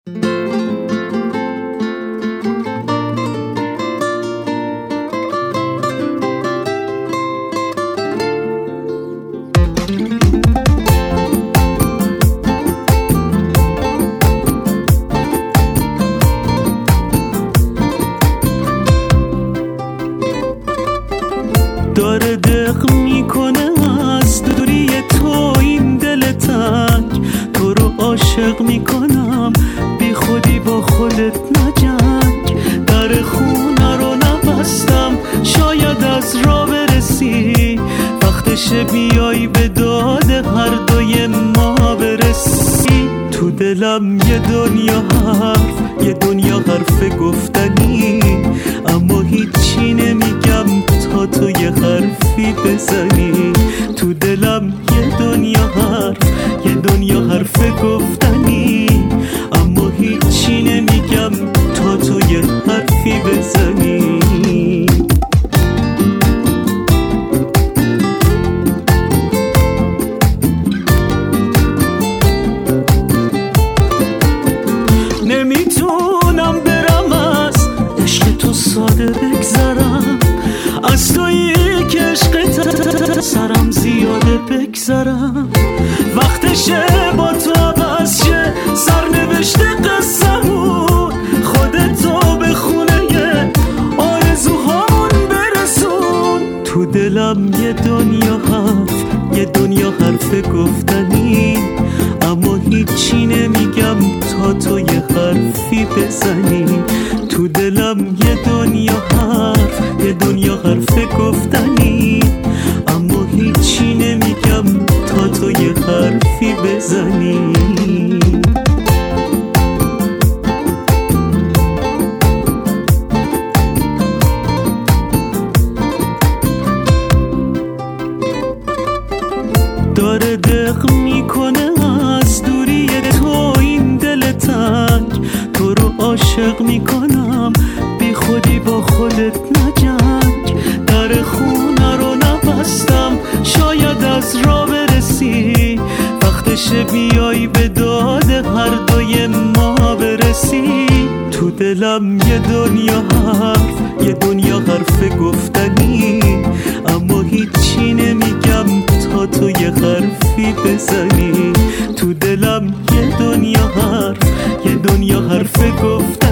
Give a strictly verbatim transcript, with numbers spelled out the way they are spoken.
داره دق میکنه از دوری تو این دل تنگ، تو رو عاشق میکنم بی خودی با خودت نجنگ. در خونه رو نبستم شاید از راه برسی، وقتشه بیای به داد هر دوی ما برسی. تو دلم یه دنیا حرف، یه دنیا حرف گفتنی، اما هیچی نمیگم تا تو یه حرفی بزنی. تو دلم یه دنیا حرف، یه دنیا حرف گفتنی، اما هیچی نمیگم تا تو یه حرفی بزنی. نمیتونم برم از عشق تو ساده بگذرم، از تویی که عشقت سرم زیاده بگذرم. وقتشه با تو عوض شه سرنوشت قصه‌مون، خودتو به خونه آرزوهامون برسون. تو دلم یه دنیا حرف، یه دنیا حرف گفتنی، اما هیچی نمیگم تا تو یه حرفی بزنی. تو دلم یه دنیا حرف، یه دنیا حرف گفتنی، اما هیچی نمیگم تا تو یه حرفی بزنی. داره دق میکنه از دوری تو این دل تنگ، تو رو عاشق میکنم بی خودی با خودت نجنگ. در خونه رو نبستم شاید از راه برسی، وقتشه بیای به داد هر دوی ما برسی. تو دلم یه دنیا حرف، یه دنیا حرف گفتنی، اما هیچی نمیگم تا تو یه حرفی بزنی. تو دلم یه دنیا حرف، یه دنیا حرف گفتنی.